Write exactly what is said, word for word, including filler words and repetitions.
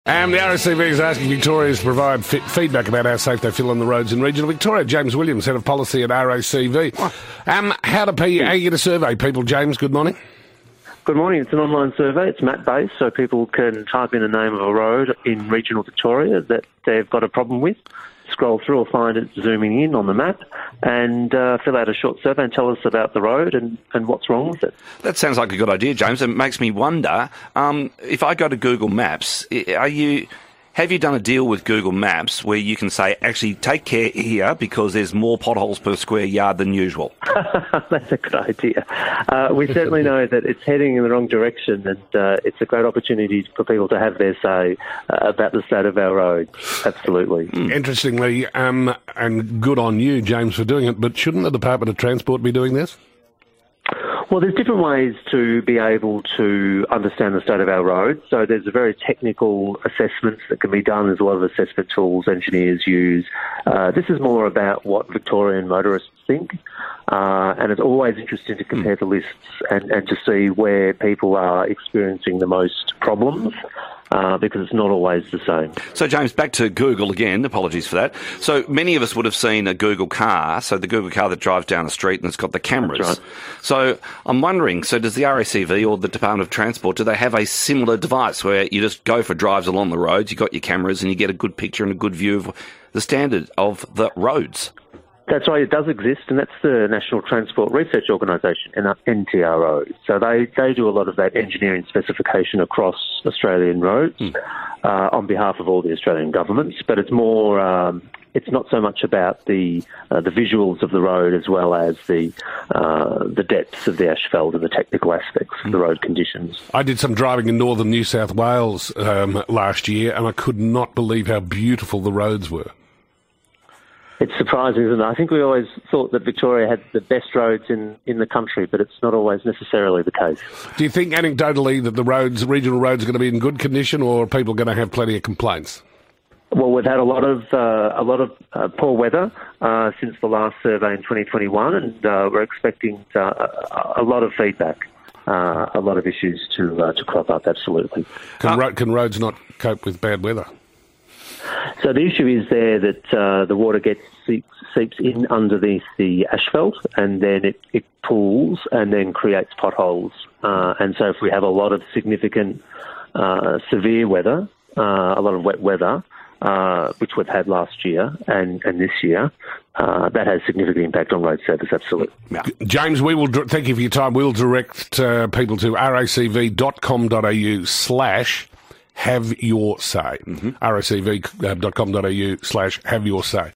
And the R A C V is asking Victorians to provide f- feedback about how safe they feel on the roads in regional Victoria. James Williams, Head of Policy at R A C V. Um, how do people, how you get a survey, people? James, good morning. Good morning. It's an online survey. It's map-based, so people can type in the name of a road in regional Victoria that they've got a problem with, scroll through or find it zooming in on the map, and uh, fill out a short survey and tell us about the road and, and what's wrong with it. That sounds like a good idea, James. It makes me wonder, um, if I go to Google Maps, are you... Have you done a deal with Google Maps where you can say, actually, take care here because there's more potholes per square yard than usual? That's a good idea. Uh, we certainly know that it's heading in the wrong direction, and uh, it's a great opportunity for people to have their say uh, about the state of our roads. Absolutely. Mm. Interestingly, um, and good on you, James, for doing it, but shouldn't the Department of Transport be doing this? Well, there's different ways to be able to understand the state of our roads. So there's a very technical assessments that can be done. There's a lot of assessment tools engineers use. Uh, this is more about what Victorian motorists think. Uh, and it's always interesting to compare the lists and, and to see where people are experiencing the most problems. Uh, because it's not always the same. So, James, back to Google again. Apologies for that. So, many of us would have seen a Google car, so the Google car that drives down the street and it's got the cameras. That's right. So, I'm wondering, so does the R A C V or the Department of Transport, do they have a similar device where you just go for drives along the roads, you've got your cameras and you get a good picture and a good view of the standard of the roads? That's right, it does exist, and that's the National Transport Research Organisation, N T R O. So they, they do a lot of that engineering specification across Australian roads mm. uh, on behalf of all the Australian governments, but it's more, um, it's not so much about the uh, the visuals of the road as well as the uh, the depths of the asphalt and the technical aspects of the road conditions. I did some driving in northern New South Wales um, last year, and I could not believe how beautiful the roads were. It's surprising, isn't it? I think we always thought that Victoria had the best roads in, in the country, but it's not always necessarily the case. Do you think anecdotally that the roads, regional roads, are going to be in good condition, or are people going to have plenty of complaints? Well, we've had a lot of uh, a lot of uh, poor weather uh, since the last survey in twenty twenty-one, and uh, we're expecting uh, a lot of feedback, uh, a lot of issues to uh, to crop up. Absolutely. Can, ro- can roads not cope with bad weather? So the issue is there that uh, the water gets seeps, seeps in underneath the asphalt, and then it, it pools and then creates potholes. Uh, and so if we have a lot of significant uh, severe weather, uh, a lot of wet weather, uh, which we've had last year and, and this year, uh, that has significant impact on road surface, absolutely. Yeah. James, we will thank you for your time. We'll direct uh, people to racv dot com dot a u slash have your say. Mm-hmm. racv dot com dot a u slash have your say.